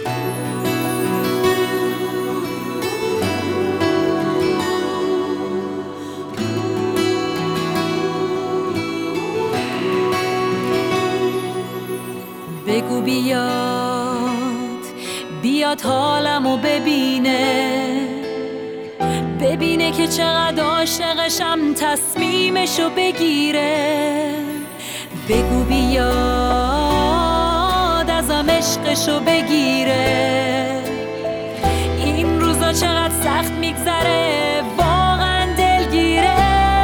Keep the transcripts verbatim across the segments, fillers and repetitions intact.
بگو بیاد بیاد حالمو ببینه، ببینه که چقدر عاشقشم، تصمیمشو بگیره. بگو بیاد ازم عشقشو بگیره. این روزا چقدر سخت میگذره، واقعا دلگیره.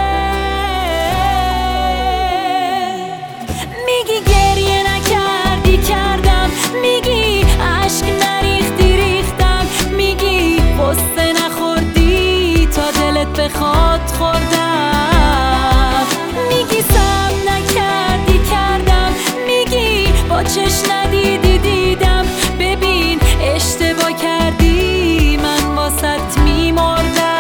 میگی گریه نکردی کردم، میگی عشق نریختی ریختم، میگی قصه نخوردی تا دلت بخواد خوردم، میگی سم نکردی کردم، میگی با چش ندیدی دیدم. ببین اشتباه کردی، من واسط میمردم.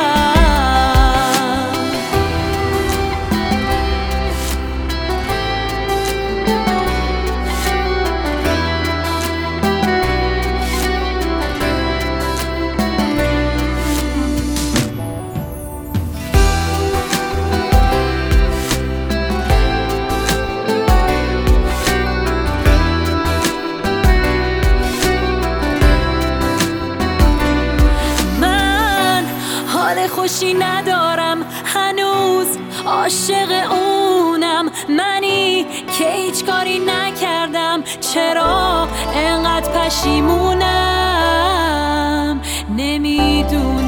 حال خوشی ندارم هنوز، عاشق اونم منی که هیچ کاری نکردم. چرا انقدر پشیمونم نمیدونم.